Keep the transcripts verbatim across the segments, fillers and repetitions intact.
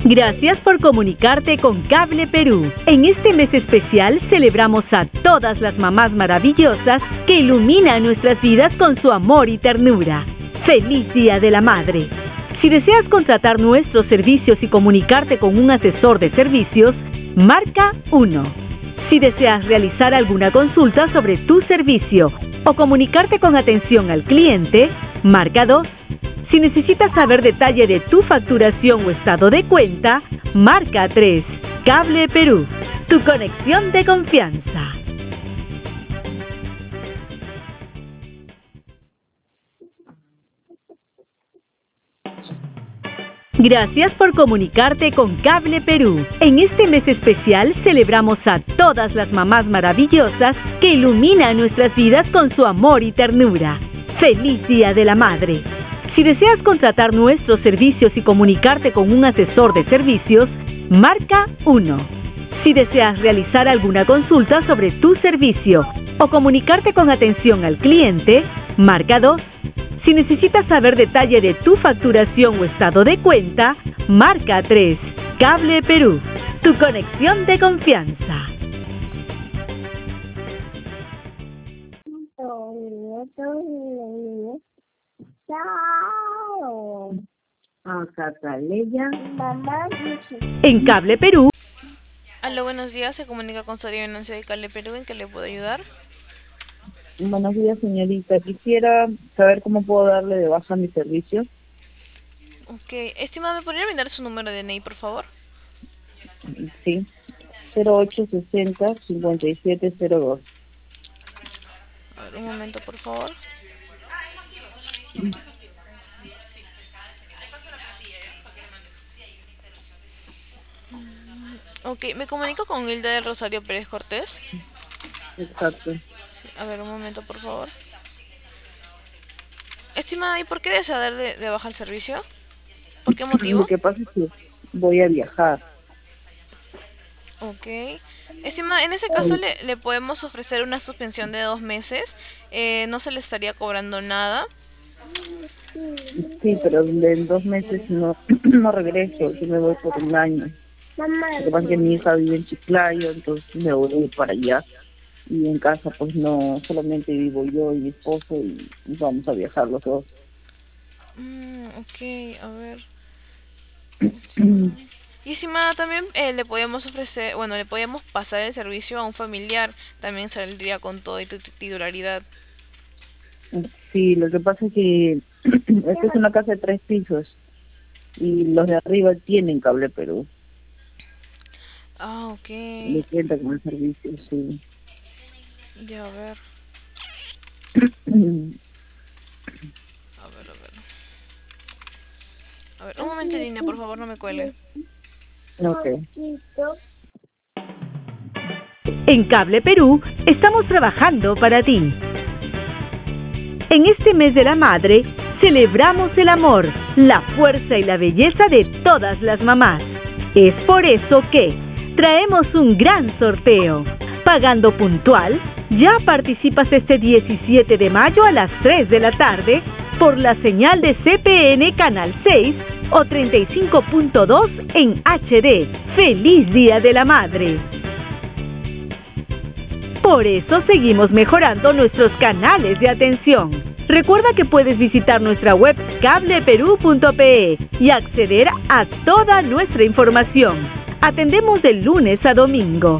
Gracias por comunicarte con Cable Perú. En este mes especial celebramos a todas las mamás maravillosas que iluminan nuestras vidas con su amor y ternura. ¡Feliz Día de la Madre! Si deseas contratar nuestros servicios y comunicarte con un asesor de servicios, marca uno. Si deseas realizar alguna consulta sobre tu servicio o comunicarte con atención al cliente, marca dos. Si necesitas saber detalle de tu facturación o estado de cuenta, marca tres. Cable Perú, tu conexión de confianza. Gracias por comunicarte con Cable Perú. En este mes especial celebramos a todas las mamás maravillosas que iluminan nuestras vidas con su amor y ternura. ¡Feliz Día de la Madre! Si deseas contratar nuestros servicios y comunicarte con un asesor de servicios, marca uno. Si deseas realizar alguna consulta sobre tu servicio o comunicarte con atención al cliente, marca dos. Si necesitas saber detalle de tu facturación o estado de cuenta, marca tres. Cable Perú, tu conexión de confianza. Acá Caleya. En Cable Perú. Aló, buenos días. Se comunica con Soria Venancia de Cable Perú. ¿En qué le puedo ayudar? Buenos días, señorita. Quisiera saber cómo puedo darle de baja mi servicio. Ok. Estimada, ¿me podría brindar su número de D N I, por favor? Sí. cero ocho sesenta cincuenta y siete cero dos. A ver, un momento, por favor. Ok, me comunico con Hilda del Rosario Pérez Cortés. Exacto. Sí, a ver, un momento, por favor. Estimada, ¿y por qué desea dar de, de baja el servicio? ¿Por qué motivo? Lo que pasa es que voy a viajar. Ok. Estimada, en ese caso le, le podemos ofrecer una suspensión de dos meses. Eh, no se le estaría cobrando nada. Sí, pero en dos meses no, no regreso, yo me voy por un año. Lo que pasa es que mi hija vive en Chiclayo, entonces me voy a ir para allá. Y en casa pues no, solamente vivo yo y mi esposo y vamos a viajar los dos. Mm, ok, a ver. Y estimada, también eh, le podemos ofrecer, bueno, le podemos pasar el servicio a un familiar. También saldría con todo y tu titularidad. Sí, lo que pasa es que esta es una casa de tres pisos y los de arriba tienen Cable Perú. Ah, ok. Le cuenta con el servicio, sí. Ya, a ver. A ver, a ver. A ver, un momento en línea, por favor, no me cuelgue. Ok. En Cable Perú estamos trabajando para ti. En este mes de la madre, celebramos el amor, la fuerza y la belleza de todas las mamás. Es por eso que traemos un gran sorteo. Pagando puntual, ya participas este diecisiete de mayo a las tres de la tarde por la señal de C P N Canal seis o treinta y cinco punto dos en H D. ¡Feliz Día de la Madre! Por eso seguimos mejorando nuestros canales de atención. Recuerda que puedes visitar nuestra web cable perú punto pe y acceder a toda nuestra información. Atendemos de lunes a domingo.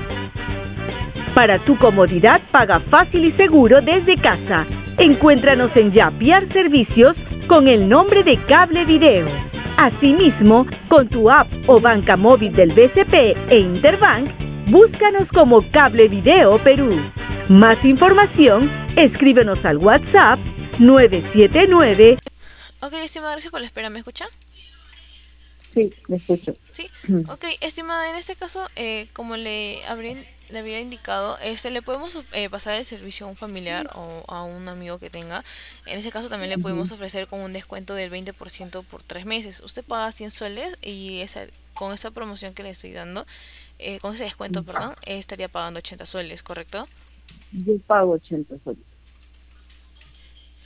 Para tu comodidad, paga fácil y seguro desde casa. Encuéntranos en Yapiar Servicios con el nombre de Cable Video. Asimismo, con tu app o banca móvil del B C P e Interbank, búscanos como Cable Video Perú. Más información, escríbenos al WhatsApp nueve siete nueve. Ok, estimada, gracias por la espera. ¿Me escucha? Sí, me escucho. Sí. Ok, estimada, en este caso, eh, como le habría, le había indicado, este, le podemos eh, pasar el servicio a un familiar o a un amigo que tenga. En ese caso también le podemos ofrecer con un descuento del veinte por ciento por tres meses. Usted paga cien soles y esa, con esa promoción que le estoy dando, eh, con ese descuento, perdón, eh, estaría pagando ochenta soles, ¿correcto? Yo pago ochenta soles.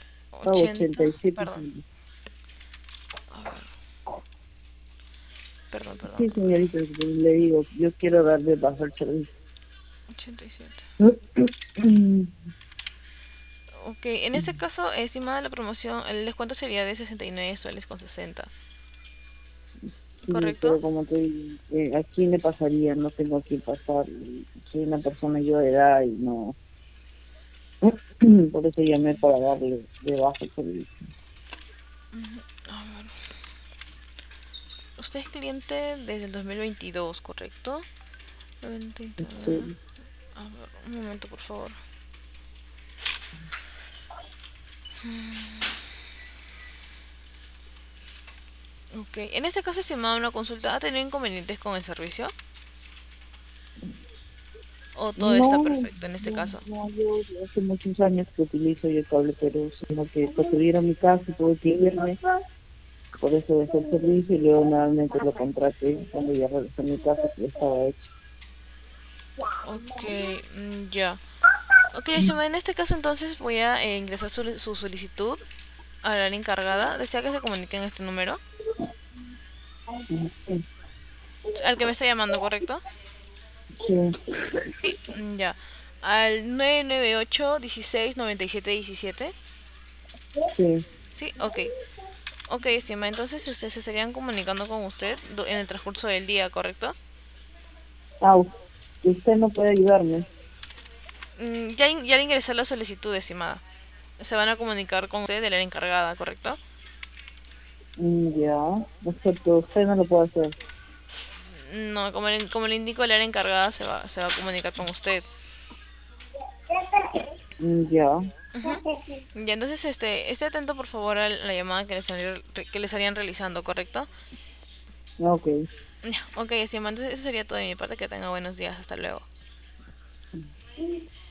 Pago ochenta ochenta, y siete perdón. soles. A ver. Perdón, perdón. Sí, señorita, le digo, yo quiero darle bajo el servicio. ochenta y siete. Ok, en este caso, estimada la promoción, el descuento sería de sesenta y nueve soles con sesenta. Sí, ¿Correcto? pero como te digo, eh, ¿a quién le pasaría? No tengo a quién pasar. Soy una persona yo de edad y no. Por eso llamé para darle de baja el servicio. Ujú. A ver. Usted es cliente desde el dos mil veintidós, ¿correcto? veintidós. Sí. A ver, un momento, por favor. Ok, en este caso, estimada, una consulta, ¿ha tenido inconvenientes con el servicio? ¿O todo está No, perfecto en este no, caso? no, yo hace muchos años que utilizo yo el cable Perú, sino que construyeron mi casa y tuve que irme, por eso dejé el servicio y luego nuevamente lo contraté cuando ya regresé a mi casa que ya estaba hecho. Ok, mm, ya. Ok, estimada, en este caso entonces voy a eh, ingresar su, su solicitud a la área encargada. ¿Desea que se comunique en este número? Sí, Al que me está llamando, ¿correcto? sí, Sí, mm, ya. Al nueve nueve ocho, dieciséis, noventa y siete, diecisiete. sí. Sí, ok. Ok, estimada, entonces ustedes se estarían comunicando con usted do- en el transcurso del día, ¿correcto? Ah, usted no puede ayudarme. Mm, ya, in- ya le ingresé la solicitud, estimada. Se van a comunicar con usted de la área encargada, ¿correcto? Mm, ya, excepto usted no lo puede hacer. No, como le, como le indico, el área encargada se va, se va a comunicar con usted. Mm, ya, Ujú. Ya, entonces, este, esté atento por favor a la llamada que les, estarían- que les estarían realizando, ¿correcto? ok. Ya, ok, estimado, entonces eso sería todo de mi parte. Que tenga buenos días. Hasta luego.